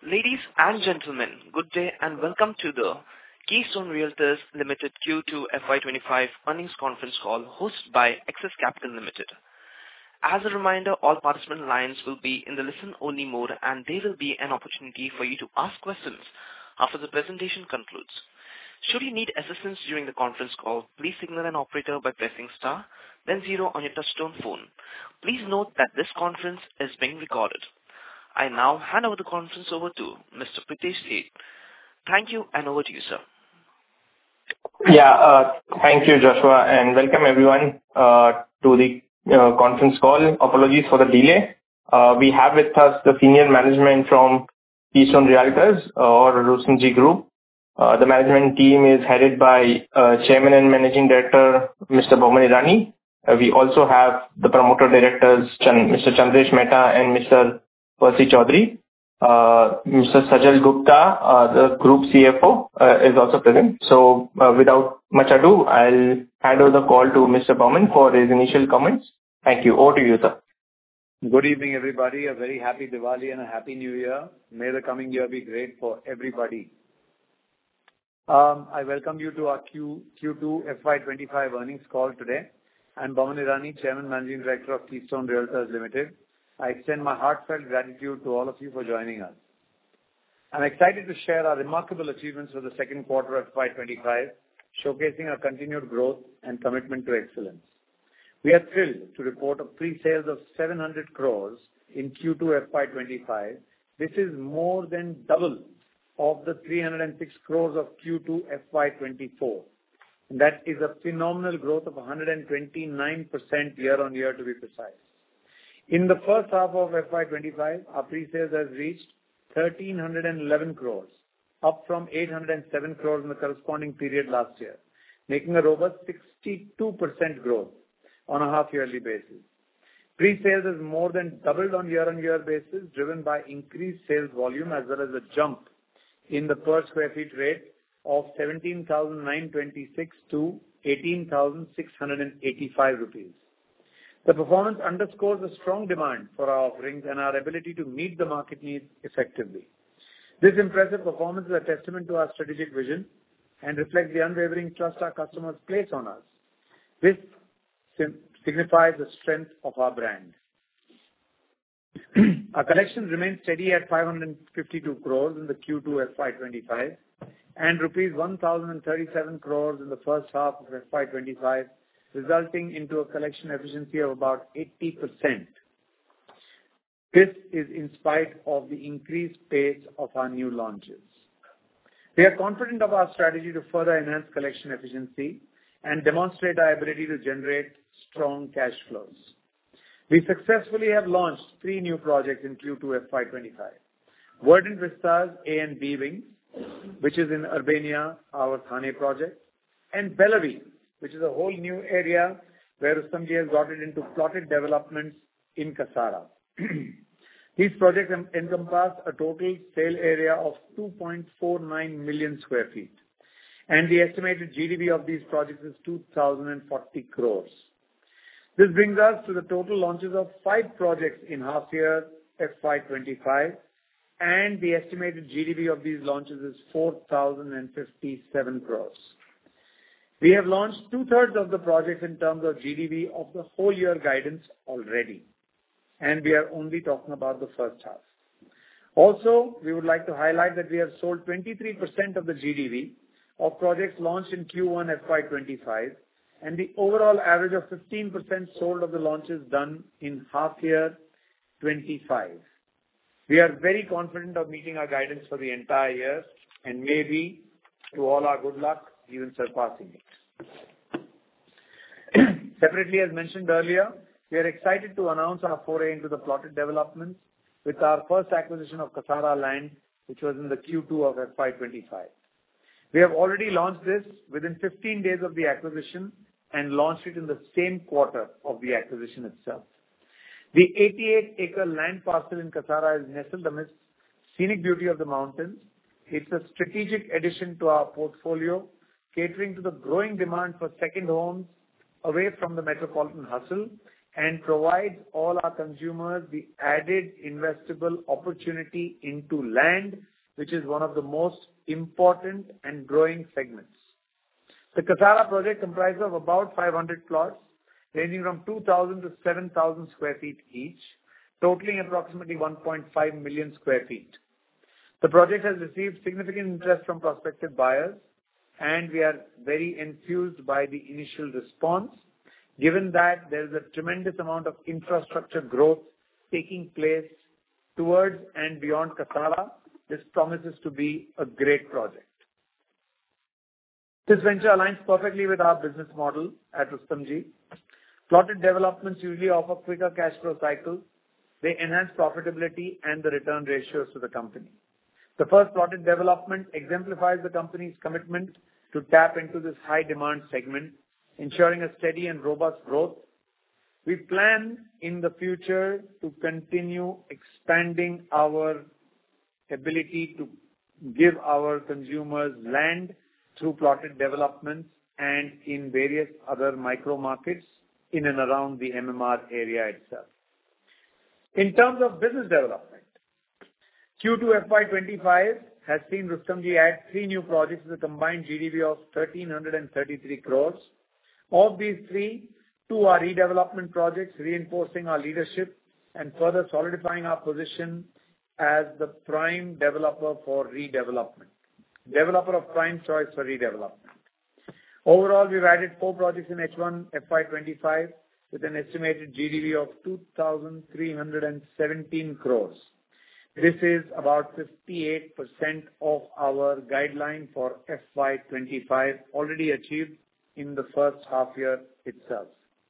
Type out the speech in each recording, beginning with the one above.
Ladies and gentlemen, good day and welcome to the Keystone Realtors Limited Q2 FY25 earnings conference call hosted by Axis Capital Limited. As a reminder, all participant lines will be in the listen-only mode and there will be an opportunity for you to ask questions after the presentation concludes. Should you need assistance during the conference call, please signal an operator by pressing star, then 0 on your touch-tone phone. Please note that this conference is being recorded. I now hand over the conference over to Mr. Pritesh Sheth. Thank you and over to you, sir. Thank you, Joshua, and welcome everyone to the conference call. Apologies for the delay. We have with us the senior management from Keystone Realtors or Rooshin G Group. The management team is headed by Chairman and Managing Director, Mr. Boman Irani. We also have the promoter directors, Mr. Chandresh Mehta and Mr. Percy Chaudhary. Mr. Sajal Gupta, the Group CFO, is also present. So, without much ado, I'll hand over the call to Mr. Boman for his initial comments. Thank you. Over to you, sir. Good evening, everybody. A very happy Diwali and a happy New Year. May the coming year be great for everybody. I welcome you to our Q2 FY25 earnings call today. I'm Boman Irani, Chairman Managing Director of Keystone Realtors Limited. I extend my heartfelt gratitude to all of you for joining us. I'm excited to share our remarkable achievements for the second quarter of FY25, showcasing our continued growth and commitment to excellence. We are thrilled to report a pre-sales of 700 crores in Q2 FY25. This is more than double of the 306 crores of Q2 FY24. And that is a phenomenal growth of 129% year-on-year to be precise. In the first half of FY25, our pre-sales has reached 1,311 crores, up from 807 crores in the corresponding period last year, making a robust 62% growth on a half-yearly basis. Pre-sales has more than doubled on year-on-year basis, driven by increased sales volume as well as a jump in the per square feet rate of 17,926 to 18,685 rupees. The performance underscores a strong demand for our offerings and our ability to meet the market needs effectively. This impressive performance is a testament to our strategic vision and reflects the unwavering trust our customers place on us. This signifies the strength of our brand. Our collections remain steady at 552 crores in the Q2 FY25 and rupees 1,037 crores in the first half of FY25, resulting into a collection efficiency of about 80%. This is in spite of the increased pace of our new launches. We are confident of our strategy to further enhance collection efficiency and demonstrate our ability to generate strong cash flows. We successfully have launched 3 new projects in Q2 FY25. Verdant Vistas A and B Wings, which is in Urbania, our Thane project, and Bellavi, which is a whole new area where Rustomjee has got it into plotted developments in Kasara. These projects encompass a total sale area of 2.49 million square feet. And the estimated GDV of these projects is 2,040 crores. This brings us to the total launches of 5 projects in half year FY25. And the estimated GDV of these launches is 4,057 crores. We have launched 2/3 of the projects in terms of GDV of the whole year guidance already. And we are only talking about the first half. Also, we would like to highlight that we have sold 23% of the GDV of projects launched in Q1 FY25 and the overall average of 15% sold of the launches done in half year 25. We are very confident of meeting our guidance for the entire year and maybe, to all our good luck, even surpassing it. Separately, as mentioned earlier, we are excited to announce our foray into the plotted developments with our first acquisition of Kasara land, which was in the Q2 of FY25. We have already launched this within 15 days of the acquisition and launched it in the same quarter of the acquisition itself. The 88-acre land parcel in Kasara is nestled amidst scenic beauty of the mountains. It's a strategic addition to our portfolio, catering to the growing demand for second homes away from the metropolitan hustle and provides all our consumers the added investable opportunity into land, which is one of the most important and growing segments. The Kasara project comprises of about 500 plots, ranging from 2,000 to 7,000 square feet each, totaling approximately 1.5 million square feet. The project has received significant interest from prospective buyers, and we are very enthused by the initial response. Given that there is a tremendous amount of infrastructure growth taking place towards and beyond Kasara, this promises to be a great project. This venture aligns perfectly with our business model at Rustomjee. Plotted developments usually offer quicker cash flow cycles. They enhance profitability and the return ratios to the company. The first plotted development exemplifies the company's commitment to tap into this high demand segment, ensuring a steady and robust growth. We plan in the future to continue expanding our ability to give our consumers land through plotted developments and in various other micro markets in and around the MMR area itself. In terms of business development, Q2 FY25 has seen Rustomjee add 3 new projects with a combined GDV of 1,333 crores. Of these 3, 2 are redevelopment projects, reinforcing our leadership and further solidifying our position as the prime developer for redevelopment, developer of prime choice for redevelopment. Overall, we've added 4 projects in H1 FY25 with an estimated GDV of 2,317 crores. This is about 58% of our guideline for FY25 already achieved in the first half year itself.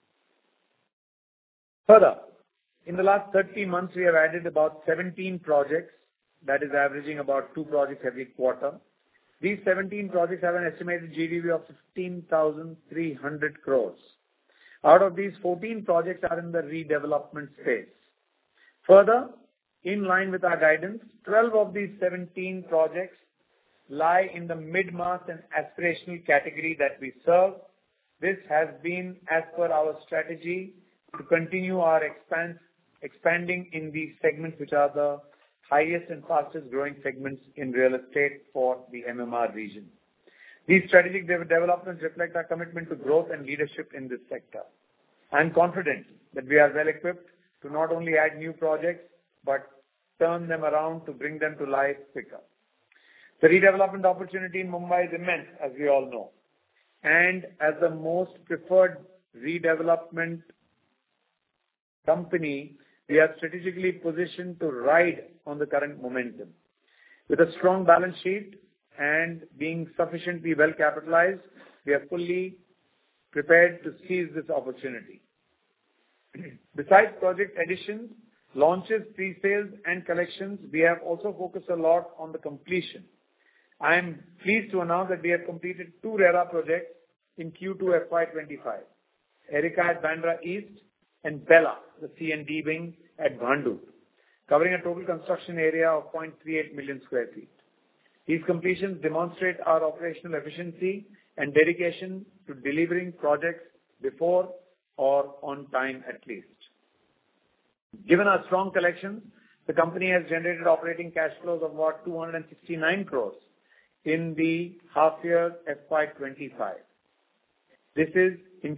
Further, in the last 30 months, we have added about 17 projects, that is averaging about 2 projects every quarter. These 17 projects have an estimated GDV of 15,300 crores. Out of these, 14 projects are in the redevelopment space. Further, in line with our guidance, 12 of these 17 projects lie in the mid-mass and aspirational category that we serve. This has been as per our strategy to continue our expanding in these segments, which are the highest and fastest growing segments in real estate for the MMR region. These strategic developments reflect our commitment to growth and leadership in this sector. I am confident that we are well equipped to not only add new projects, but turn them around to bring them to life quicker. The redevelopment opportunity in Mumbai is immense, as we all know. And as the most preferred redevelopment company, we are strategically positioned to ride on the current momentum. With a strong balance sheet and being sufficiently well capitalized, we are fully prepared to seize this opportunity. Besides project additions, launches, pre-sales and collections, we have also focused a lot on the completion. I am pleased to announce that we have completed 2 RERA projects in Q2 FY25, Erica at Bandra East and Bella, the C&D wing at Bhandup, covering a total construction area of 0.38 million square feet. These completions demonstrate our operational efficiency and dedication to delivering projects before or on time at least. Given our strong collections, the company has generated operating cash flows of about 269 crores in the half year FY25. This is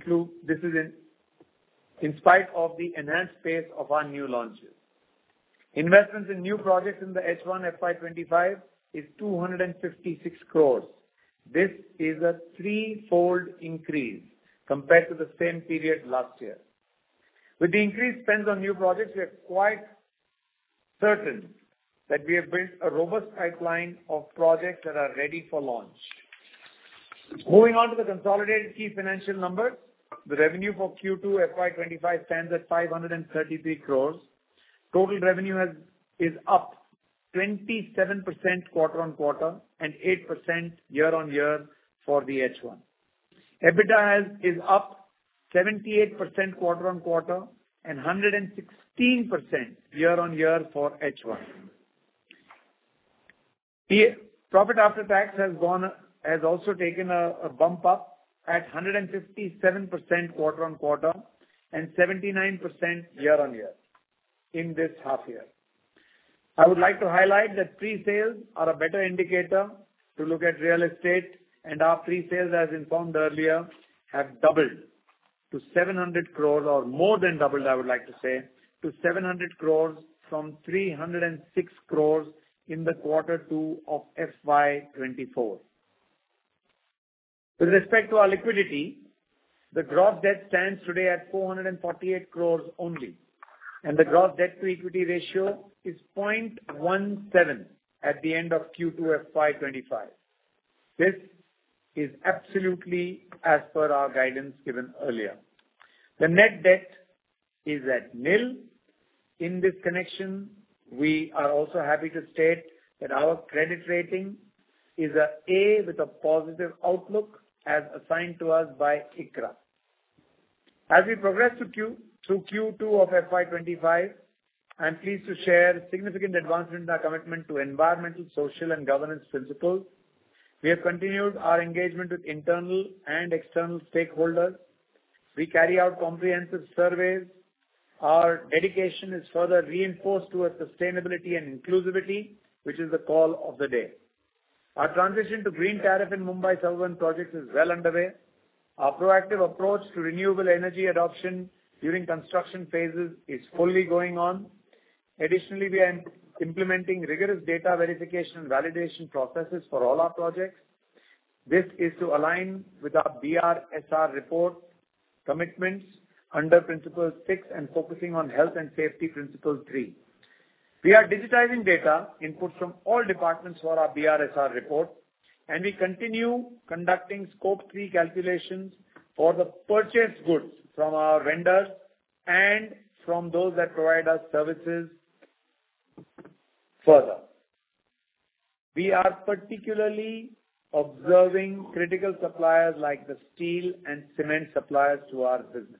in spite of the enhanced pace of our new launches. Investments in new projects in the H1 FY25 is 256 crores. This is a 3-fold increase compared to the same period last year. With the increased spends on new projects, we are quite certain that we have built a robust pipeline of projects that are ready for launch. Moving on to the consolidated key financial numbers, the revenue for Q2 FY25 stands at 533 crores. Total revenue is up 27% quarter-on-quarter and 8% year-on-year for the H1. EBITDA is up 78% quarter-on-quarter and 116% year-on-year for H1. The profit after tax has also taken a bump up at 157% quarter-on-quarter and 79% year-on-year in this half year. I would like to highlight that pre-sales are a better indicator to look at real estate, and our pre-sales, as informed earlier, have doubled to 700 crores, or more than doubled, I would like to say, to 700 crores from 306 crores in the Q2 of FY24. With respect to our liquidity, the gross debt stands today at 448 crores only, and the gross debt to equity ratio is 0.17 at the end of Q2 FY25. This is absolutely as per our guidance given earlier. The net debt is at nil. In this connection, we are also happy to state that our credit rating is a A with a positive outlook as assigned to us by ICRA. As we progress through Q2 of FY25, I am pleased to share significant advancement in our commitment to environmental, social, and governance principles. We have continued our engagement with internal and external stakeholders. We carry out comprehensive surveys. Our dedication is further reinforced towards sustainability and inclusivity, which is the call of the day. Our transition to green tariff in Mumbai Suburban projects is well underway. Our proactive approach to renewable energy adoption during construction phases is fully going on. Additionally, we are implementing rigorous data verification and validation processes for all our projects. This is to align with our BRSR report commitments under Principle 6 and focusing on health and safety Principle 3. We are digitizing data inputs from all departments for our BRSR report, and we continue conducting Scope 3 calculations for the purchased goods from our vendors and from those that provide us services further. We are particularly observing critical suppliers like the steel and cement suppliers to our business.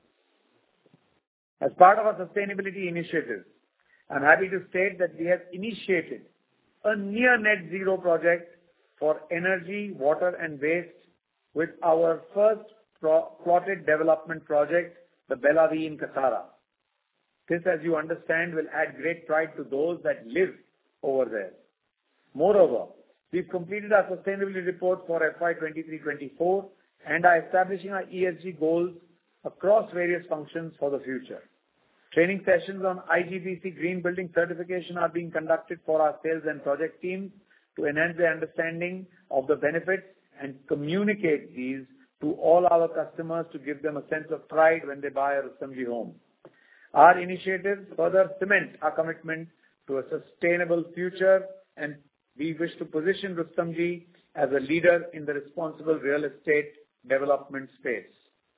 As part of our sustainability initiative, I'm happy to state that we have initiated a near net zero project for energy, water, and waste with our first plotted development project, the Bella V in Kasara. This, as you understand, will add great pride to those that live over there. Moreover, we've completed our sustainability report for FY23-24 and are establishing our ESG goals across various functions for the future. Training sessions on IGBC Green Building Certification are being conducted for our sales and project teams to enhance their understanding of the benefits and communicate these to all our customers to give them a sense of pride when they buy a Rustomjee home. Our initiatives further cement our commitment to a sustainable future, and we wish to position Rustomjee as a leader in the responsible real estate development space.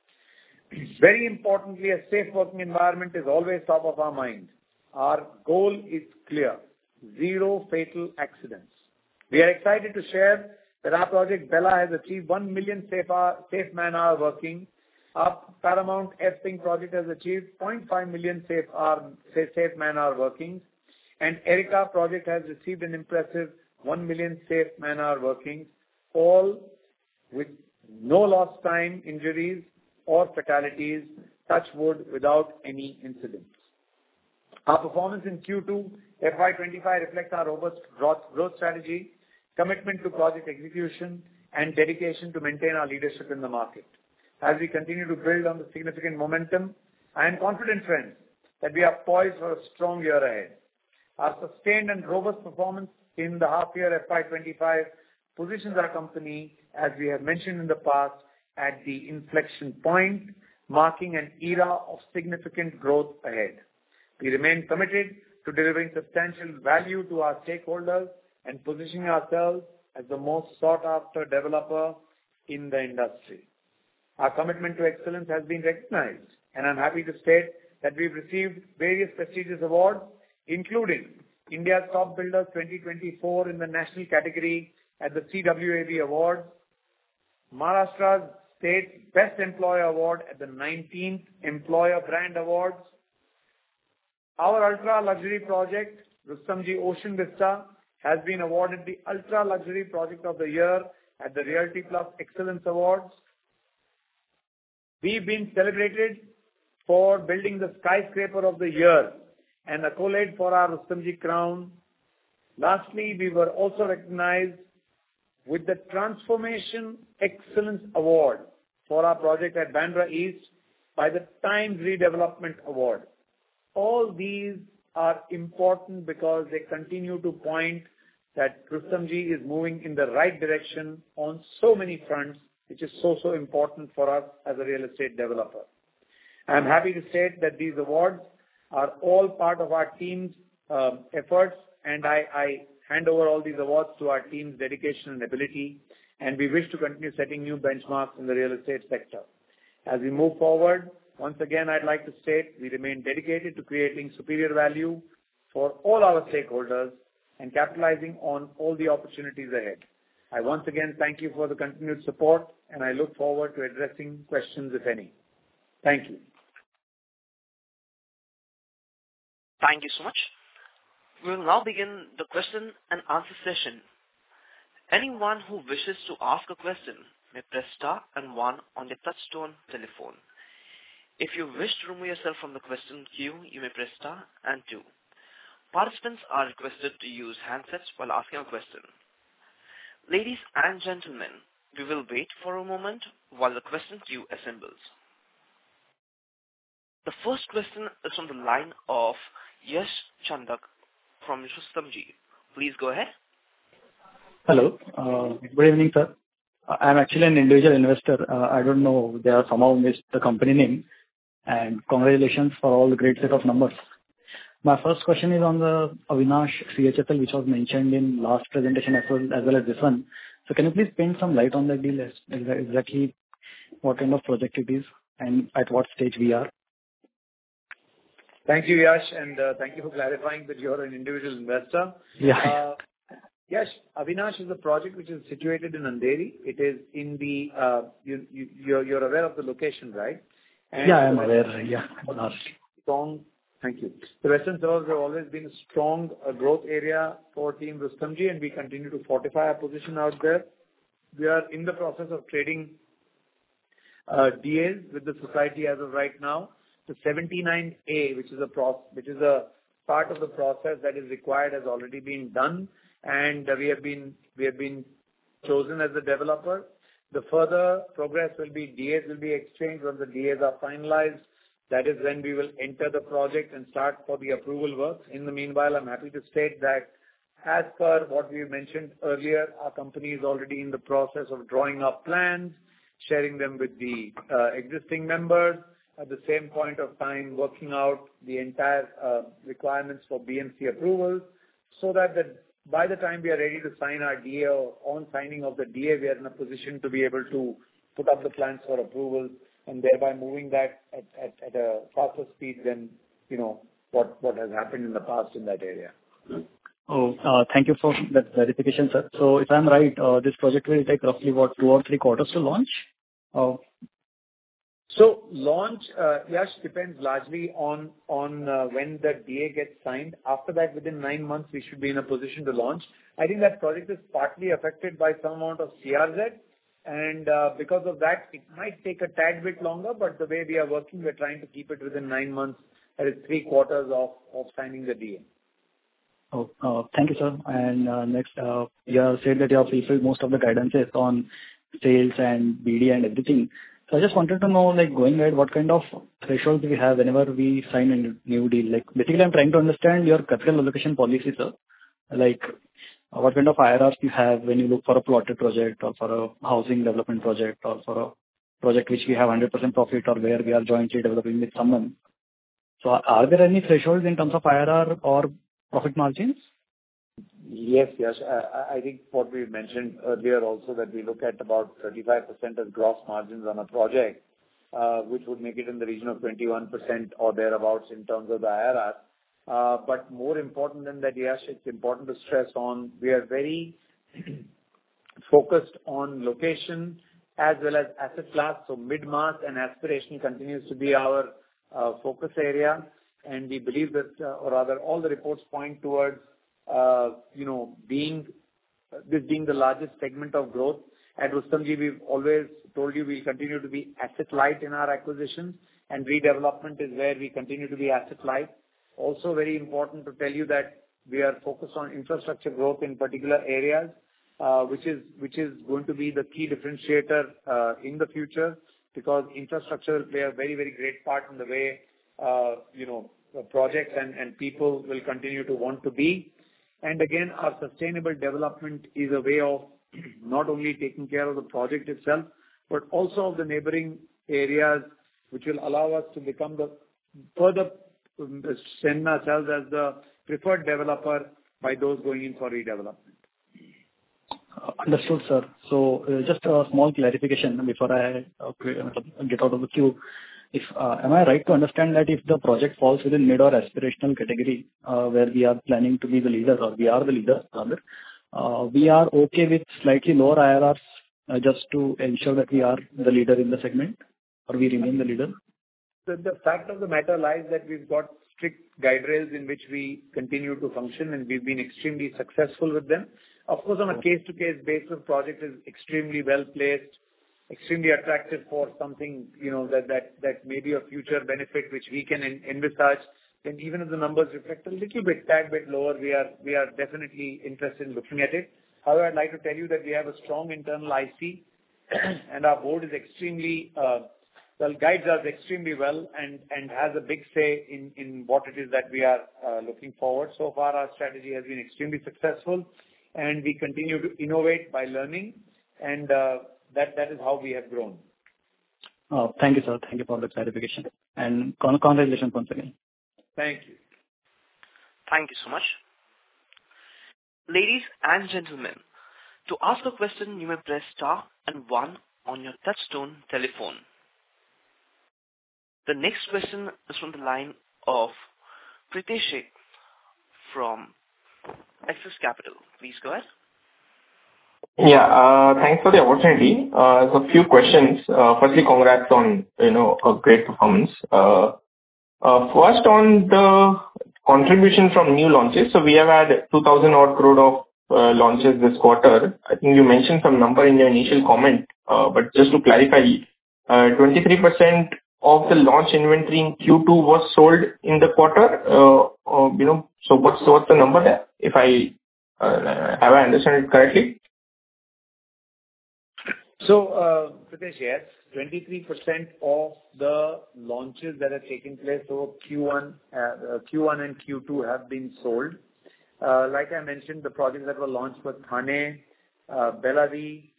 Very importantly, a safe working environment is always top of our mind. Our goal is clear: zero fatal accidents. We are excited to share that our project Bella has achieved 1 million safe man-hour working. Our Paramount F-Ping project has achieved 0.5 million safe man-hour workings, and Erica project has received an impressive 1 million safe man-hour workings, all with no lost time injuries or fatalities, touch wood, without any incidents. Our performance in Q2 FY25 reflects our robust growth strategy, commitment to project execution, and dedication to maintain our leadership in the market. As we continue to build on the significant momentum, I am confident, friends, that we are poised for a strong year ahead. Our sustained and robust performance in the half year FY25 positions our company, as we have mentioned in the past, at the inflection point, marking an era of significant growth ahead. We remain committed to delivering substantial value to our stakeholders and positioning ourselves as the most sought-after developer in the industry. Our commitment to excellence has been recognized, and I'm happy to state that we've received various prestigious awards, including India's Top Builders 2024 in the national category at the CWAB Awards, Maharashtra's State Best Employer Award at the 19th Employer Brand Awards. Our ultra-luxury project, Rustomjee Ocean Vista, has been awarded the Ultra Luxury Project of the Year at the Realty Plus Excellence Awards. We've been celebrated for building the skyscraper of the year, an accolade for our Rustomjee crown. Lastly, we were also recognized with the Transformation Excellence Award for our project at Bandra East by the Times Redevelopment Award. All these are important because they continue to point that Rustomjee is moving in the right direction on so many fronts, which is so important for us as a real estate developer. I'm happy to state that these awards are all part of our team's efforts, and I hand over all these awards to our team's dedication and ability, and we wish to continue setting new benchmarks in the real estate sector. As we move forward, once again, I'd like to state we remain dedicated to creating superior value for all our stakeholders and capitalizing on all the opportunities ahead. I once again thank you for the continued support, and I look forward to addressing questions, if any. Thank you. Thank you so much. We will now begin the question and answer session. Anyone who wishes to ask a question may press star and one on your touchtone telephone. If you wish to remove yourself from the question queue, you may press star and two. Participants are requested to use handsets while asking a question. Ladies and gentlemen, we will wait for a moment while the question queue assembles. The first question is from the line of Yash Chandak from Rustomjee. Please go ahead. Hello. Good evening, sir. I'm actually an individual investor. I don't know, they have somehow missed the company name. And congratulations for all the great set of numbers. My first question is on the Avinash CHFL, which was mentioned in last presentation as well as this one. So can you please paint some light on that deal? Exactly what kind of project it is and at what stage we are? Thank you, Yash, and thank you for clarifying that you're an individual investor. Yeah. Yes, Avinash is a project which is situated in Andheri. It is in the, you're aware of the location, right? And yeah, I'm aware. Yeah. Strong. Thank you. The Western suburbs have always been a strong growth area for Team Rustomjee, and we continue to fortify our position out there. We are in the process of trading DAs with the society as of right now. The 79A, which is a part of the process that is required, has already been done, and we have been chosen as the developer. The further progress will be DAs will be exchanged. When the DAs are finalized, that is when we will enter the project and start for the approval work. In the meanwhile, I'm happy to state that as per what we mentioned earlier, our company is already in the process of drawing up plans, sharing them with the existing members. At the same point of time, working out the entire requirements for BMC approvals, so that by the time we are ready to sign our DA or on signing of the DA, we are in a position to be able to put up the plans for approval and thereby moving that at a faster speed than, what has happened in the past in that area. Oh, thank you for that clarification, sir. So if I'm right, this project will take roughly 2 or 3 quarters to launch? So launch, Yash, depends largely on when the DA gets signed. After that, within 9 months, we should be in a position to launch. I think that project is partly affected by some amount of CRZ, and because of that, it might take a tad bit longer, but the way we are working, we're trying to keep it within 9 months. That is 3 quarters of signing the DA. Oh, thank you, sir. And next, you have said that you have fulfilled most of the guidances on sales and BD and everything. So I just wanted to know, like, going ahead, what kind of threshold do we have whenever we sign a new deal? Like, basically, I'm trying to understand your capital allocation policy, sir. Like, what kind of IRRs you have when you look for a plotted project or for a housing development project or for a project which we have 100% profit or where we are jointly developing with someone. So are there any thresholds in terms of IRR or profit margins? Yes, yes. I think what we mentioned earlier also, that we look at about 35% as gross margins on a project, which would make it in the region of 21% or thereabouts in terms of the IRR. But more important than that, yes, it's important to stress on, we are very focused on location as well as asset class. So mid-mass and aspiration continues to be our focus area. And we believe that, or rather all the reports point towards being the largest segment of growth. At Rustomjee, we've always told you we continue to be asset light in our acquisitions, and redevelopment is where we continue to be asset light. Also very important to tell you that we are focused on infrastructure growth in particular areas, which is going to be the key differentiator in the future, because infrastructure will play a very, very great part in the way projects and people will continue to want to be. And again, our sustainable development is a way of not only taking care of the project itself, but also of the neighboring areas, which will allow us to become the further send ourselves as the preferred developer by those going in for redevelopment. Understood, sir. So just a small clarification before I get out of the queue. Am I right to understand that if the project falls within mid or aspirational category, where we are planning to be the leader, or we are the leader rather, we are okay with slightly lower IRRs, just to ensure that we are the leader in the segment, or we remain the leader? The fact of the matter lies that we've got strict guardrails in which we continue to function, and we've been extremely successful with them. Of course, on a case-to-case basis, project is extremely well placed, extremely attractive for something, that may be a future benefit which we can envisage. And even if the numbers reflect a little bit, tad bit lower, we are definitely interested in looking at it. However, I'd like to tell you that we have a strong internal IC, and our board is extremely guides us extremely well and has a big say in what it is that we are looking forward. So far, our strategy has been extremely successful, and we continue to innovate by learning, and that is how we have grown. Thank you, sir. Thank you for the clarification. And congratulations once again. Thank you. Thank you so much. Ladies and gentlemen, to ask a question, you may press star and 1 on your touchtone telephone. The next question is from the line of Pritesh Sheth from Axis Capital. Please go ahead. Yeah, thanks for the opportunity. So a few questions. Firstly, congrats on, a great performance. First on the contribution from new launches. So we have had 2,000 odd crore of launches this quarter. I think you mentioned some number in your initial comment, but just to clarify, 23% of the launch inventory in Q2 was sold in the quarter. So what's the number there? If I have I understand it correctly? So, Pritesh, yes, 23% of the launches that have taken place over Q1 and Q2 have been sold. Like I mentioned, the projects that were launched were Thane, Bellary,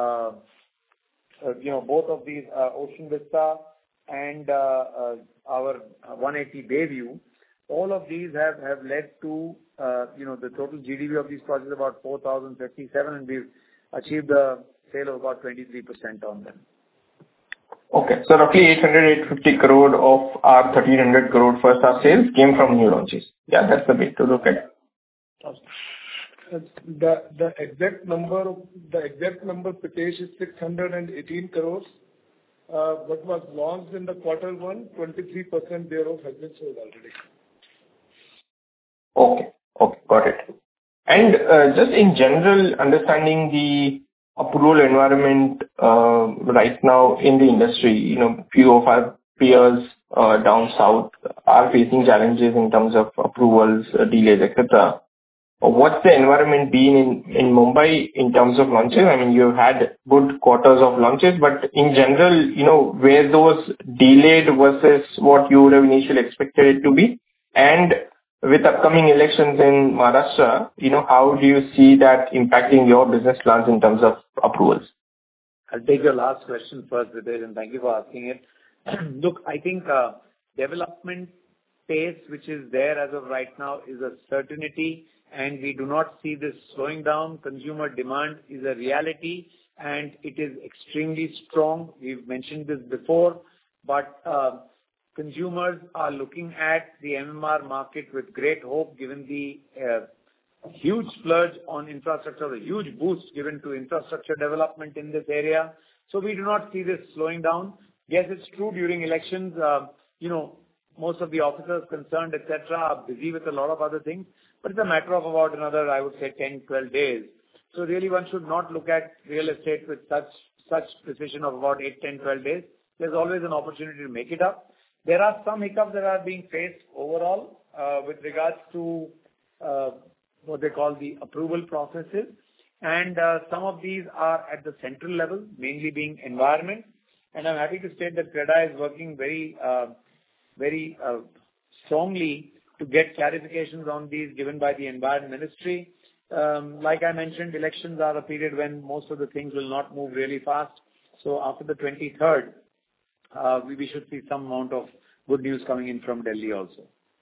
both of these, Ocean Vista and our 180 Bayview. All of these have led to, the total GDV of these projects about 4,057, and we've achieved a sale of about 23% on them. Okay. So roughly 850 crore of our 1,300 crore first half sales came from new launches. Yeah, that's the way to look at it. The exact number, Pritesh, is 618 crores. What was launched in the quarter one, 23% thereof has been sold already. Okay, got it. And just in general, understanding the approval environment right now in the industry, few of our peers down south are facing challenges in terms of approvals, delays, etc. What's the environment been in Mumbai in terms of launches? I mean, you've had good quarters of launches, but in general, where those delayed versus what you would have initially expected it to be, and with upcoming elections in Maharashtra, how do you see that impacting your business plans in terms of approvals? I'll take your last question first, Pritesh, and thank you for asking it. Look, I think development pace, which is there as of right now, is a certainty, and we do not see this slowing down. Consumer demand is a reality, and it is extremely strong. We've mentioned this before, but consumers are looking at the MMR market with great hope, given the huge splurge on infrastructure, a huge boost given to infrastructure development in this area. So we do not see this slowing down. Yes, it's true during elections, most of the officers concerned, etc., are busy with a lot of other things, but it's a matter of about another, I would say, 10, 12 days. So really one should not look at real estate with such precision of about 8, 10, 12 days. There's always an opportunity to make it up. There are some hiccups that are being faced overall with regards to what they call the approval processes. And some of these are at the central level, mainly being environment. And I'm happy to state that CREDA is working very strongly to get clarifications on these given by the Environment Ministry. Like I mentioned, elections are a period when most of the things will not move really fast. So after the 23rd, we should see some amount of good news coming in from Delhi also.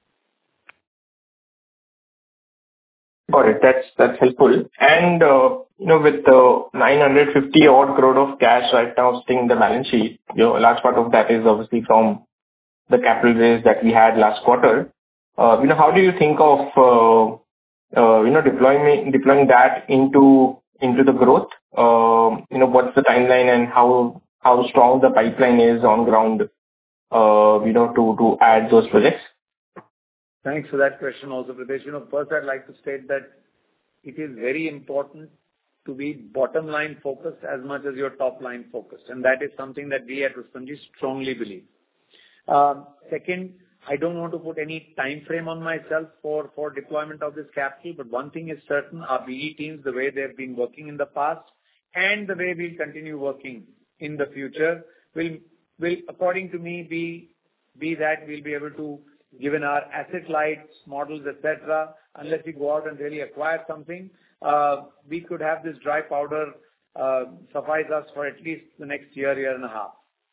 Got it. That's helpful. And, with 950 odd crore of cash right now sitting in the balance sheet, a large part of that is obviously from the capital raise that we had last quarter. How do you think of, deploying that into the growth? What's the timeline and how strong the pipeline is on ground, to add those projects? Thanks for that question also, Pritesh. First I'd like to state that it is very important to be bottom line focused as much as your top line focused. And that is something that we at Rustomjee strongly believe. Second, I don't want to put any time frame on myself for deployment of this capital, but one thing is certain, our BE teams, the way they've been working in the past and the way we'll continue working in the future will according to me be that we'll be able to, given our asset light models, etc., unless we go out and really acquire something, we could have this dry powder suffice us for at least the next year and a half.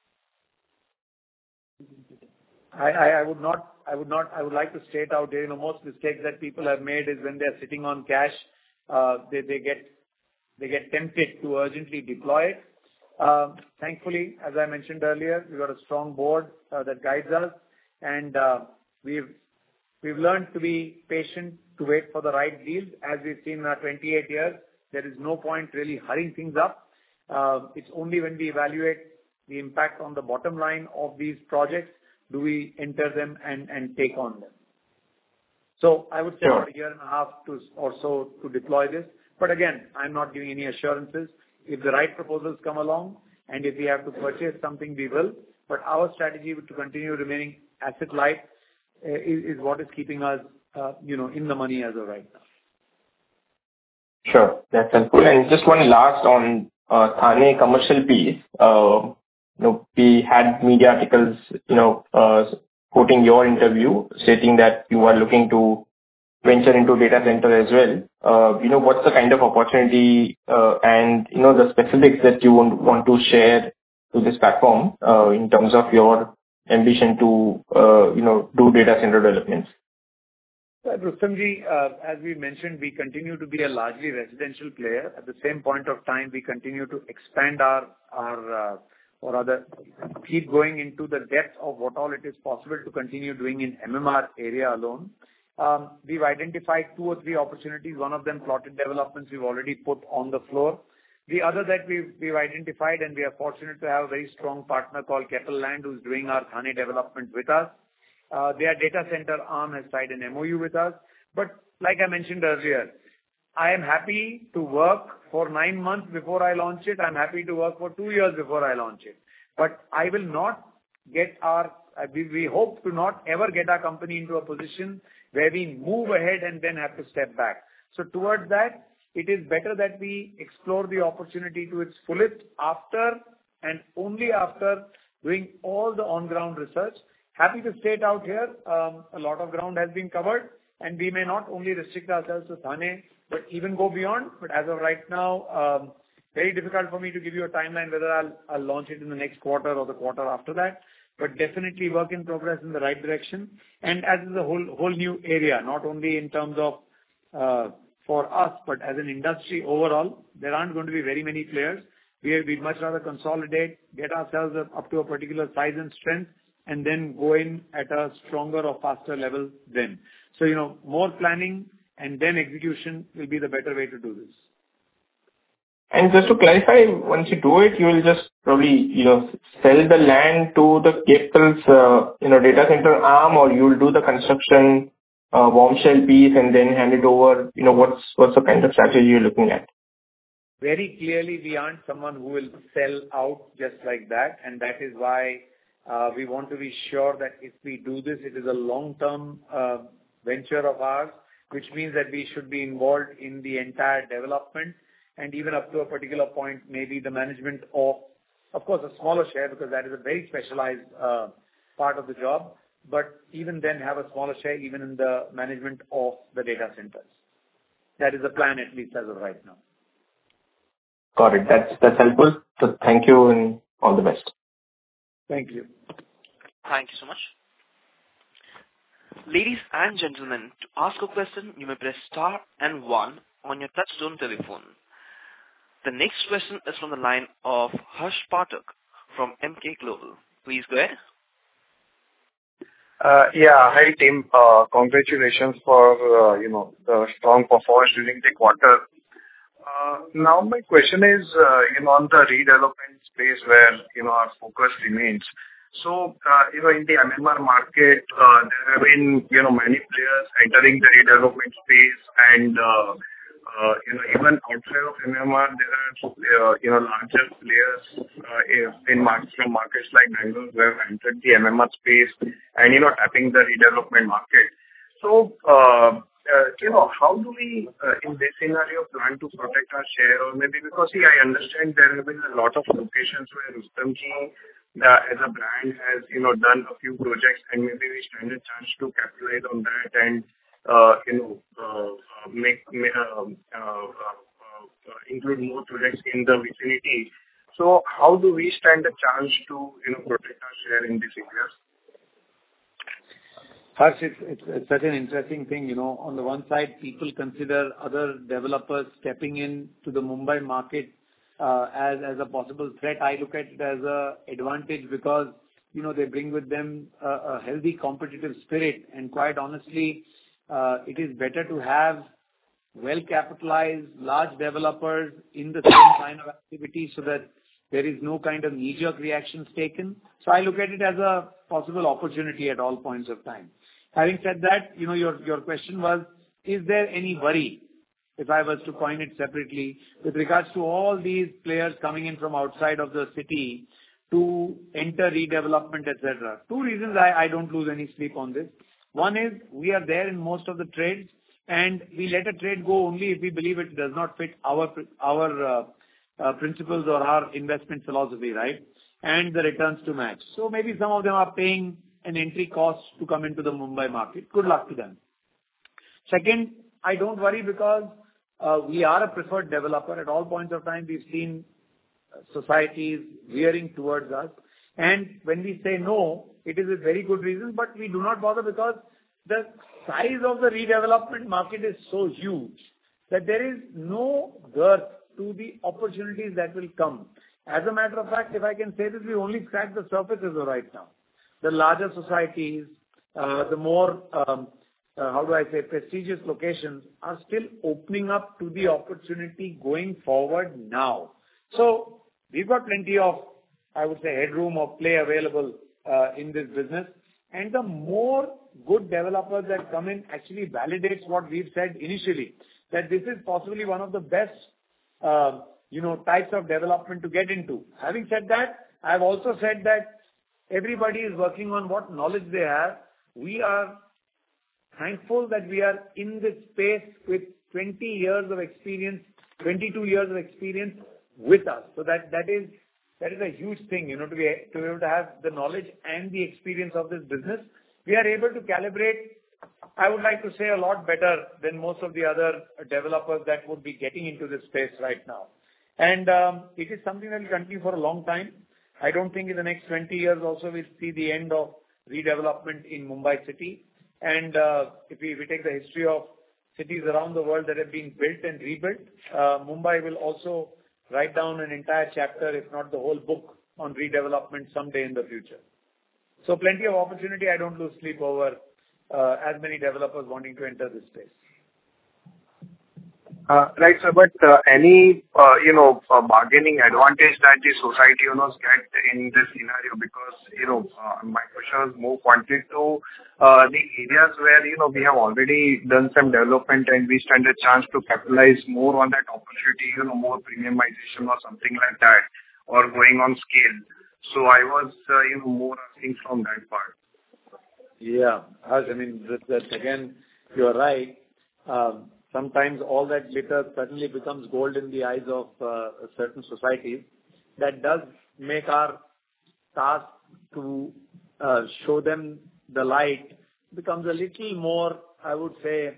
I would like to state out there, most mistakes that people have made is when they're sitting on cash, they get tempted to urgently deploy it. Thankfully, as I mentioned earlier, we've got a strong board that guides us, and we've learned to be patient, to wait for the right deals. As we've seen in our 28 years, there is no point really hurrying things up. It's only when we evaluate the impact on the bottom line of these projects do we enter them and take on them. So I would say about a year and a half or so to deploy this. But again, I'm not giving any assurances. If the right proposals come along and if we have to purchase something, we will. But our strategy to continue remaining asset light is what is keeping us, in the money as of right now. Sure, that's helpful. And just one last on Thane commercial piece. We had media articles, quoting your interview, stating that you are looking to venture into data center as well. What's the kind of opportunity and the specifics that you want to share to this platform in terms of your ambition to do data center developments? At Rustomjee, as we mentioned, we continue to be a largely residential player. At the same point of time, we continue to expand or rather keep going into the depth of what all it is possible to continue doing in MMR area alone. We've identified 2 or 3 opportunities. One of them, plotted developments, we've already put on the floor. The other that we've identified, and we are fortunate to have a very strong partner called Keppel Land, who's doing our Thane development with us. Their data center arm has signed an MOU with us. But like I mentioned earlier, I am happy to work for 9 months before I launch it. I'm happy to work for 2 years before I launch it. But I will not get we hope to not ever get our company into a position where we move ahead and then have to step back. So towards that, it is better that we explore the opportunity to its fullest after and only after doing all the on-ground research. Happy to state out here, a lot of ground has been covered, and we may not only restrict ourselves to Thane, but even go beyond. But as of right now, very difficult for me to give you a timeline whether I'll launch it in the next quarter or the quarter after that. But definitely work in progress in the right direction. And as is a whole new area, not only in terms of for us, but as an industry overall, there aren't going to be very many players. We'd much rather consolidate, get ourselves up to a particular size and strength, and then go in at a stronger or faster level then. So, more planning and then execution will be the better way to do this. And just to clarify, once you do it, you will just probably, sell the land to the Keppel's, data center arm, or you will do the construction, warm shell piece and then hand it over. What's the kind of strategy you're looking at? Very clearly, we aren't someone who will sell out just like that. And that is why We want to be sure that if we do this, it is a long-term venture of ours, which means that we should be involved in the entire development and even up to a particular point, maybe the management of course, a smaller share because that is a very specialized part of the job, but even then have a smaller share even in the management of the data centers. That is the plan, at least as of right now. Got it. That's helpful. So thank you and all the best. Thank you. Thank you so much. Ladies and gentlemen, to ask a question, you may press star and 1 on your touchtone telephone. The next question is from the line of Harsh Pathak from Emkay Global. Please go ahead. Hi team. Congratulations for the strong performance during the quarter. Now my question is on the redevelopment space where our focus remains. So in the MMR market there have been many players entering the redevelopment space, and even outside of MMR there are larger players in markets like Bangalore who have entered the MMR space and tapping the redevelopment market. So how do we in this scenario plan to protect our share? Or maybe because I understand there have been a lot of locations where Rustomjee as a brand has done a few projects, and maybe we stand a chance to capitalize on that and include more projects in the vicinity. So how do we stand a chance to protect our share in these areas? Harsh, it's such an interesting thing. On the one side, people consider other developers stepping into the Mumbai market as a possible threat. I look at it as an advantage because they bring with them a healthy competitive spirit, and quite honestly, it is better to have well-capitalized large developers in the same line of activity so that there is no kind of knee-jerk reactions taken. So I look at it as a possible opportunity at all points of time. Having said that, your question was, is there any worry, if I was to coin it separately, with regards to all these players coming in from outside of the city to enter redevelopment, etc.? Two reasons I don't lose any sleep on this. One is we are there in most of the trades, and we let a trade go only if we believe it does not fit our principles or our investment philosophy, right? And the returns to match. So maybe some of them are paying an entry cost to come into the Mumbai market. Good luck to them. Second, I don't worry because we are a preferred developer. At all points of time, we've seen societies veering towards us. And when we say no, it is with very good reason, but we do not bother because the size of the redevelopment market is so huge that there is no girth to the opportunities that will come. As a matter of fact, if I can say this, we only scratch the surface as of right now. The larger societies, the more, prestigious locations are still opening up to the opportunity going forward now. So we've got plenty of, headroom of play available in this business. And the more good developers that come in actually validates what we've said initially, that this is possibly one of the best, types of development to get into. Having said that, I've also said that everybody is working on what knowledge they have. We are thankful that we are in this space with 20 years of experience, 22 years of experience with us. So that is a huge thing, to be able to have the knowledge and the experience of this business. We are able to calibrate, I would like to say, a lot better than most of the other developers that would be getting into this space right now. And it is something that will continue for a long time. I don't think in the next 20 years also we'll see the end of redevelopment in Mumbai city. And if we take the history of cities around the world that have been built and rebuilt, Mumbai will also write down an entire chapter, if not the whole book, on redevelopment someday in the future. So plenty of opportunity. I don't lose sleep over as many developers wanting to enter this space. Right, sir. But any bargaining advantage that the society owners get in this scenario? Because my question is more pointed to the areas where we have already done some development and we stand a chance to capitalize more on that opportunity, more premiumization or something like that, or going on scale. So I was, more asking from that part. Yeah. Harsh, I mean, that again, you're right. Sometimes all that glitter suddenly becomes gold in the eyes of certain societies. That does make our task to show them the light becomes a little more, I would say,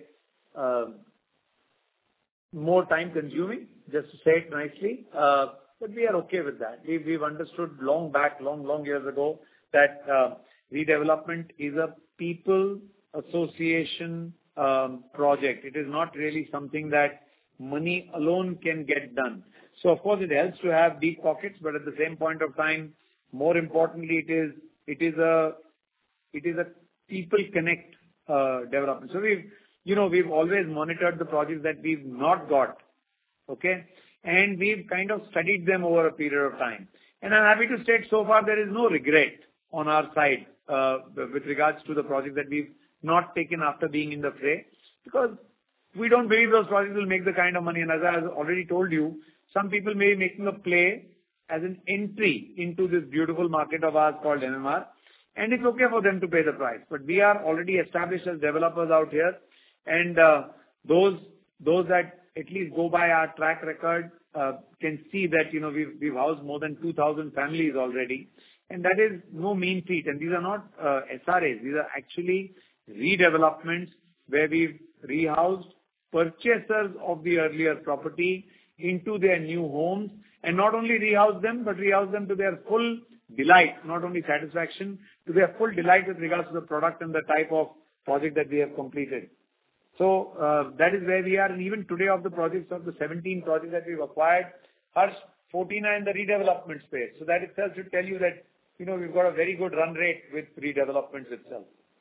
more time consuming, just to say it nicely. But we are okay with that. We've understood long years ago that redevelopment is a people association project. It is not really something that money alone can get done. So of course it helps to have deep pockets, but at the same point of time, more importantly, it is a people connect development. So we've always monitored the projects that we've not got, okay? And we've kind of studied them over a period of time. And I'm happy to state so far there is no regret on our side with regards to the projects that we've not taken after being in the fray, because we don't believe those projects will make the kind of money. And as I have already told you, some people may be making a play as an entry into this beautiful market of ours called MMR, and it's okay for them to pay the price. But we are already established as developers out here, and those that at least go by our track record can see that we've housed more than 2,000 families already, and that is no mean feat. And these are not SRAs; these are actually redevelopments where we've rehoused purchasers of the earlier property into their new homes, and not only rehouse them, but rehouse them to their full delight, not only satisfaction, to their full delight with regards to the product and the type of project that we have completed. So that is where we are. And even today, of the projects, of the 17 projects that we've acquired, 14 are in the redevelopment space. So that itself should tell you that we've got a very good run rate with redevelopments itself.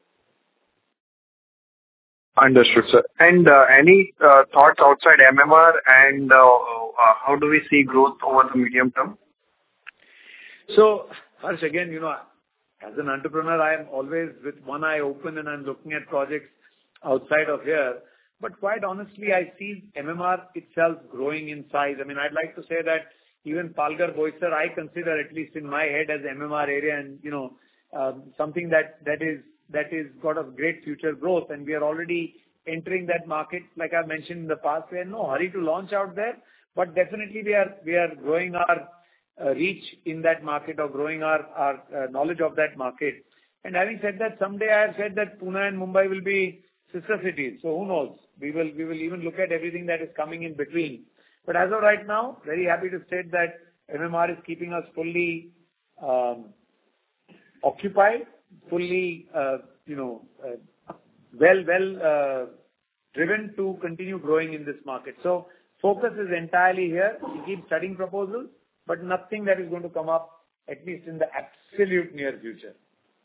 Understood, sir. And any thoughts outside MMR, and how do we see growth over the medium term? So, Harsh, again, as an entrepreneur, I am always with one eye open and I'm looking at projects outside of here. But quite honestly, I see MMR itself growing in size. I mean, I'd like to say that even Palghar Boisar, I consider, at least in my head, as MMR area, and something that is got a great future growth, and we are already entering that market. Like I mentioned in the past, we are in no hurry to launch out there, but definitely we are growing our reach in that market, or growing our knowledge of that market. And having said that, someday I have said that Pune and Mumbai will be sister cities. So who knows? We will even look at everything that is coming in between. But as of right now, very happy to state that MMR is keeping us fully occupied, fully driven to continue growing in this market. So focus is entirely here. We keep studying proposals, but nothing that is going to come up, at least in the absolute near future.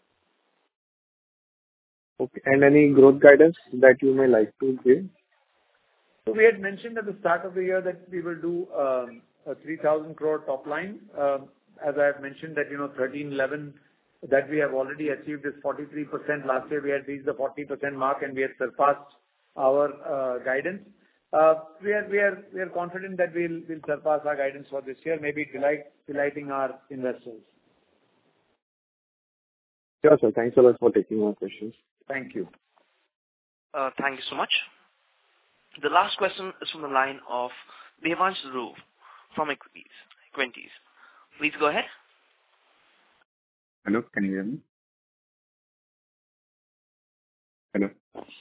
Okay. And any growth guidance that you may like to give? So we had mentioned at the start of the year that we will do a 3,000 crore top line. As I have mentioned that 1311 that we have already achieved is 43%. Last year we had reached the 40% mark, and we had surpassed our guidance. We are confident that we'll surpass our guidance for this year, maybe delighting our investors. Sure, sir. Thanks a lot for taking our questions. Thank you. Thank you so much. The last question is from the line of Devansh Dhruv from Equities. Please go ahead. Hello, can you hear me? Hello.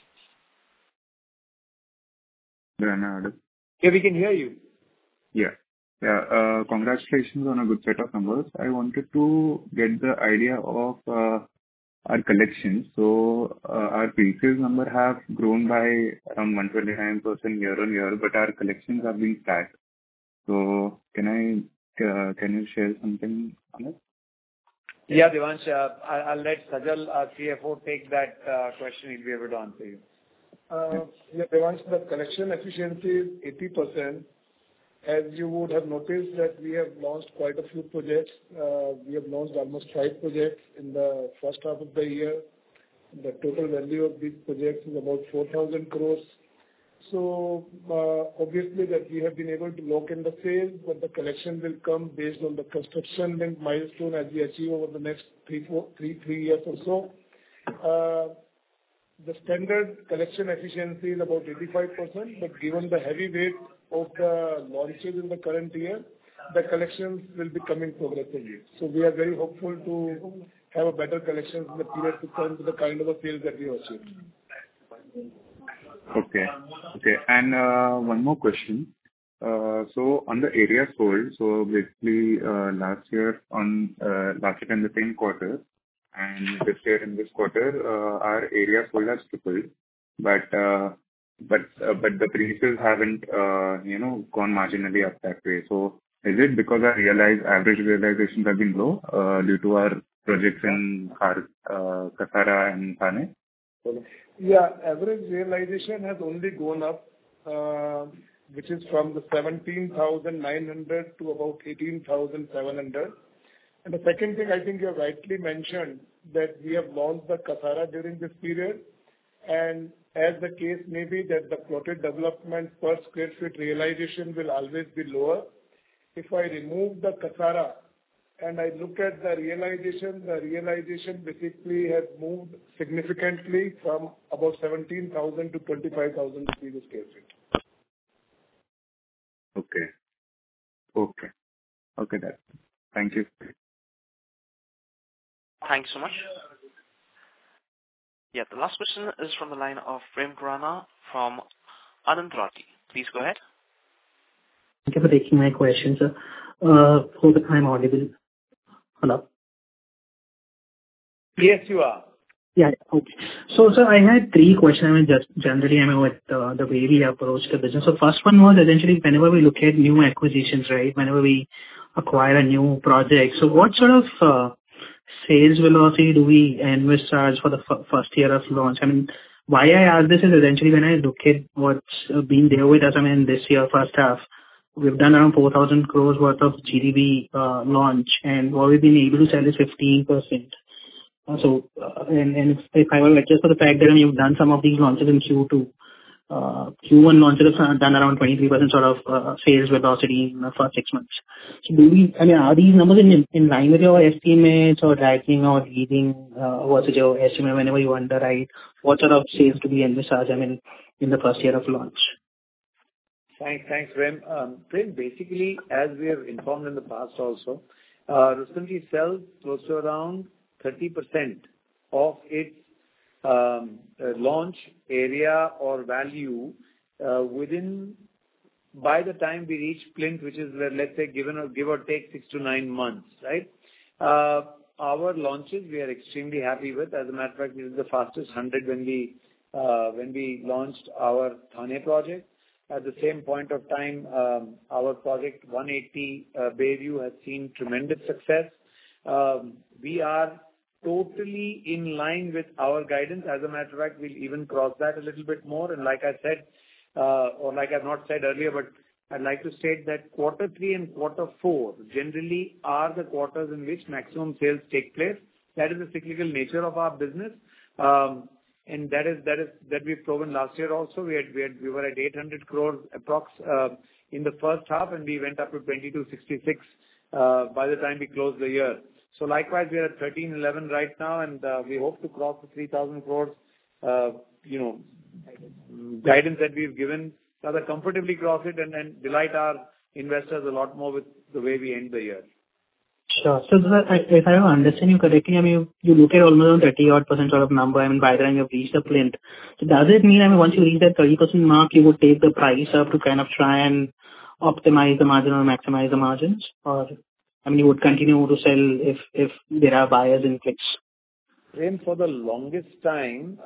Yeah, we can hear you. Yeah. Congratulations on a good set of numbers. I wanted to get the idea of our collections. So our pre-sales number have grown by around 129% year on year, but our collections have been flat. So can you share something on it? Yeah, Devansh, I'll let Sajal, our CFO, take that question. He'll be able to answer you. Yeah, Devansh, the collection efficiency is 80%. As you would have noticed that we have launched quite a few projects. We have launched almost 5 projects in the first half of the year. The total value of these projects is about 4,000 crores. So obviously that we have been able to lock in the sales, but the collection will come based on the construction linked milestone as we achieve over the next 3 years or so. The standard collection efficiency is about 85%, but given the heavy weight of the launches in the current year, the collections will be coming progressively. So we are very hopeful to have a better collections in the period to come to the kind of a sales that we have achieved. Okay. And one more question. So on the area sold, so basically last year in the same quarter and this year in this quarter, our area sold has tripled, but the prices haven't gone marginally up that way. So is it because our average realizations have been low due to our projects in Kasara and Thane? Yeah, average realization has only gone up, which is from the 17,900 to about 18,700. And the second thing, I think you have rightly mentioned that we have launched the Kasara during this period, and as the case may be that the plotted development per square feet realization will always be lower. If I remove the Kasara and I look at the realization basically has moved significantly from about 17,000 to 25,000 rupees a square feet. Okay, that's it. Thank you. Thanks so much. Yeah, the last question is from the line of Prem Khurana from Anand Rathi. Please go ahead. Thank you for taking my question, sir. Hope I'm audible. Hello? Yes, you are. Yeah. Okay. So, sir, I had 3 questions. I mean, just generally, with the way we approach the business. So first one was essentially whenever we look at new acquisitions, right? Whenever we acquire a new project. So what sort of sales velocity do we envisage for the first year of launch? I mean, why I ask this is essentially when I look at what's been there with us, I mean, this year, first half, we've done around 4,000 crores worth of GDV launch, and what we've been able to sell is 15%. So, and if I were to adjust for the fact that you've done some of these launches in Q2, Q1 launches have done around 23% sort of sales velocity in the first 6 months. So are these numbers in line with your estimates or tracking or leading versus your estimate whenever you underwrite? What sort of sales do we envisage, in the first year of launch? Thanks, Prem. Prem, basically, as we have informed in the past also, Rustomjee sells close to around 30% of its launch area or value by the time we reach Plinth, which is, let's say, give or take 6 to 9 months, right? Our launches, we are extremely happy with. As a matter of fact, this is the fastest 100 when we launched our Thane project. At the same point of time, our project 180 Bayview has seen tremendous success. We are totally in line with our guidance. As a matter of fact, we'll even cross that a little bit more. And like I said, or like I've not said earlier, but I'd like to state that quarter 3 and quarter 4 generally are the quarters in which maximum sales take place. That is the cyclical nature of our business. And that we've proven last year also. We were at 800 crores approx in the first half, and we went up to 2266 by the time we closed the year. So likewise, we are at 1311 right now, and we hope to cross the 3,000 crores, guidance that we've given, rather comfortably cross it and delight our investors a lot more with the way we end the year. Sure. So if I understand you correctly, you look at almost 30% sort of number, by the time you've reached the Plinth. So does it mean, once you reach that 30% mark, you would take the price up to kind of try and optimize the margin or maximize the margins? Or, you would continue to sell if there are buyers in place? Prem, for the longest time,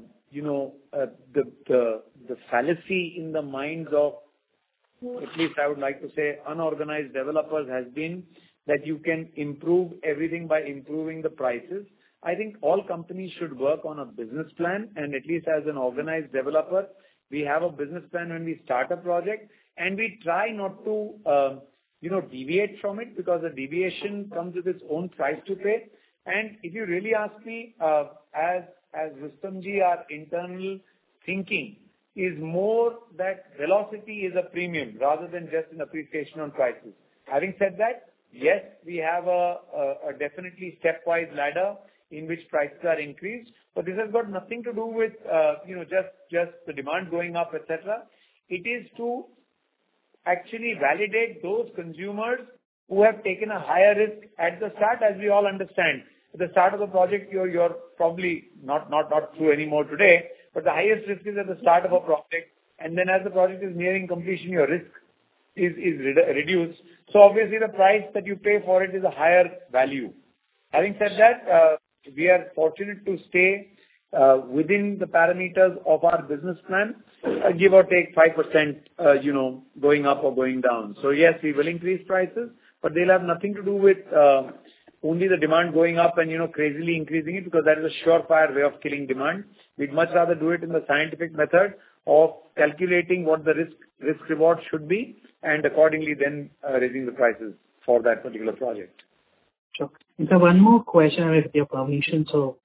the fallacy in the minds of, at least I would like to say, unorganized developers has been that you can improve everything by improving the prices. I think all companies should work on a business plan, and at least as an organized developer, we have a business plan when we start a project, and we try not to, deviate from it, because the deviation comes with its own price to pay. And if you really ask me, as Rustomjee, our internal thinking is more that velocity is a premium rather than just an appreciation on prices. Having said that, yes, we have a definitely stepwise ladder in which prices are increased, but this has got nothing to do with just the demand going up, etc. It is to actually validate those consumers who have taken a higher risk at the start. As we all understand, at the start of the project, you're probably not true anymore today, but the highest risk is at the start of a project, and then as the project is nearing completion, your risk is reduced. So obviously, the price that you pay for it is a higher value. Having said that, we are fortunate to stay within the parameters of our business plan, give or take 5%, going up or going down. So yes, we will increase prices, but they'll have nothing to do with only the demand going up and, crazily increasing it, because that is a surefire way of killing demand. We'd much rather do it in the scientific method of calculating what the risk reward should be and accordingly then raising the prices for that particular project. Sure. And so one more question with your permission. So,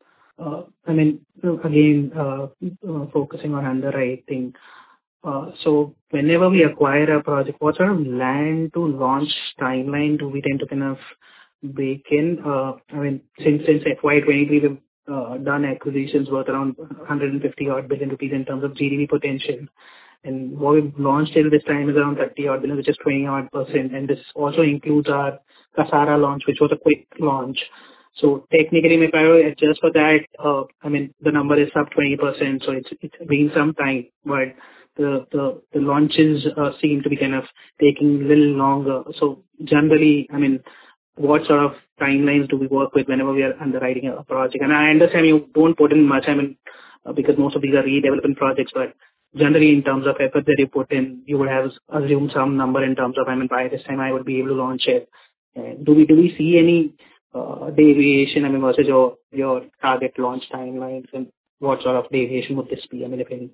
again, focusing on underwriting. So whenever we acquire a project, what sort of land to launch timeline do we tend to kind of bake in? Since FY23, we've done acquisitions worth around 150 odd billion rupees in terms of GDP potential. And what we've launched till this time is around 30 odd billion, which is 20 odd %. And this also includes our Kasara launch, which was a quick launch. So technically, if I adjust for that, the number is sub 20%. So it's been some time, but the launches seem to be kind of taking a little longer. So generally, what sort of timelines do we work with whenever we are underwriting a project? And I understand you don't put in much, because most of these are redevelopment projects, but generally in terms of effort that you put in, you would have assumed some number in terms of, by this time I would be able to launch it. Do we see any deviation, versus your target launch timelines, and what sort of deviation would this be, if any?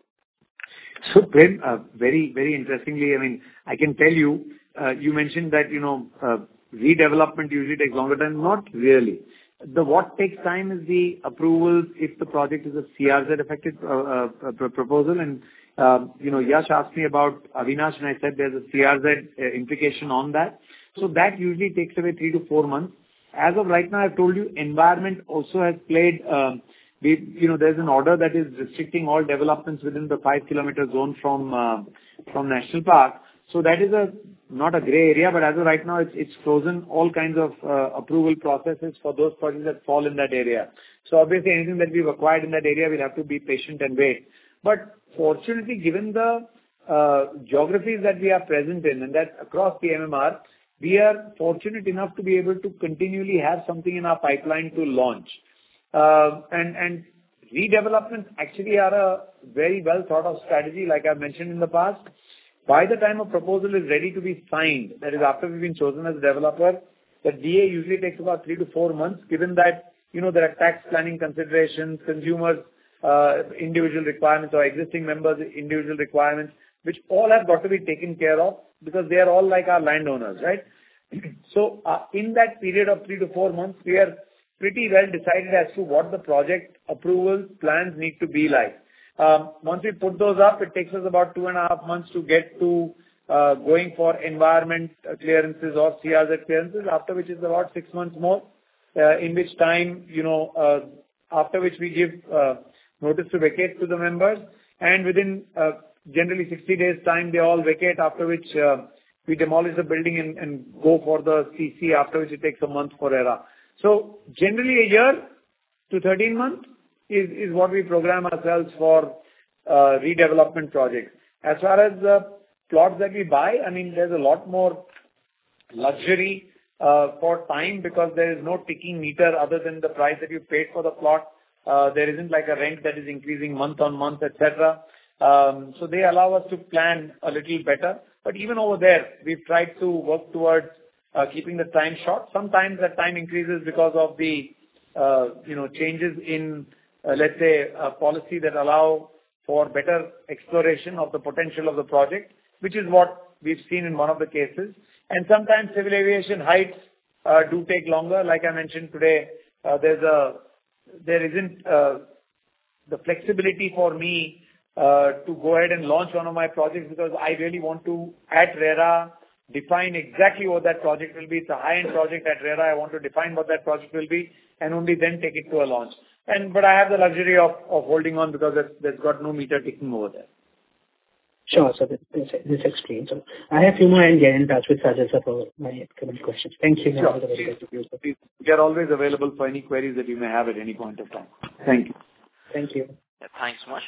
So, Prem, very, very interestingly, I can tell you, you mentioned that, redevelopment usually takes longer time. Not really. What takes time is the approvals if the project is a CRZ affected proposal. And, Yash asked me about Avinash, and I said there's a CRZ implication on that. So that usually takes away 3 to 4 months. As of right now, I've told you, environment also has played, there's an order that is restricting all developments within the 5-kilometer zone from National Park. So that is not a gray area, but as of right now, it's frozen all kinds of approval processes for those projects that fall in that area. So obviously, anything that we've acquired in that area, we'll have to be patient and wait. But fortunately, given the geographies that we are present in, and that's across the MMR, we are fortunate enough to be able to continually have something in our pipeline to launch. And redevelopments actually are a very well thought of strategy, like I've mentioned in the past. By the time a proposal is ready to be signed, that is after we've been chosen as a developer, the DA usually takes about 3 to 4 months, given that, there are tax planning considerations, consumers' individual requirements or existing members' individual requirements, which all have got to be taken care of because they are all like our landowners, right? So in that period of 3 to 4 months, we are pretty well decided as to what the project approval plans need to be like. Once we put those up, it takes us about 2.5 months to get to going for environment clearances or CRZ clearances, after which is about 6 months more, in which time, after which we give notice to vacate to the members, and within generally 60 days time, they all vacate, after which we demolish the building and go for the CC, after which it takes a month for ERA. So generally a year to 13 months is what we program ourselves for redevelopment projects. As far as the plots that we buy, there's a lot more luxury for time, because there is no ticking meter other than the price that you paid for the plot. There isn't like a rent that is increasing month on month, etc. So they allow us to plan a little better. But even over there, we've tried to work towards keeping the time short. Sometimes that time increases because of the changes in let's say a policy that allow for better exploration of the potential of the project, which is what we've seen in one of the cases. And sometimes civil aviation heights do take longer. Like I mentioned today, there isn't the flexibility for me to go ahead and launch one of my projects because I really want to, at RERA, define exactly what that project will be. It's a high-end project at RERA. I want to define what that project will be and only then take it to a launch. But I have the luxury of holding on because there's got no meter ticking over there. Sure, sir. This explains. So I have few more and get in touch with Sajal sir for my upcoming questions. Thank you. Sure. We are always available for any queries that you may have at any point of time. Thank you. Thank you. Yeah, thanks so much.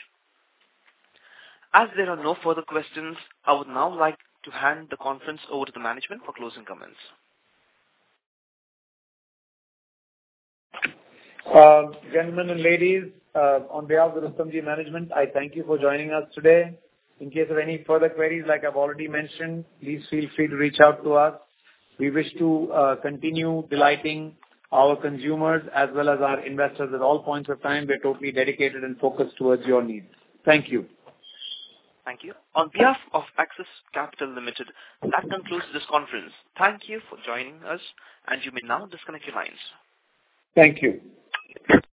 As there are no further questions, I would now like to hand the conference over to the management for closing comments. Gentlemen and ladies, on behalf of the Rustomjee management, I thank you for joining us today. In case of any further queries, like I've already mentioned, please feel free to reach out to us. We wish to continue delighting our consumers as well as our investors at all points of time. We're totally dedicated and focused towards your needs. Thank you. Thank you. On behalf of Axis Capital Limited, that concludes this conference. Thank you for joining us, and you may now disconnect your lines. Thank you.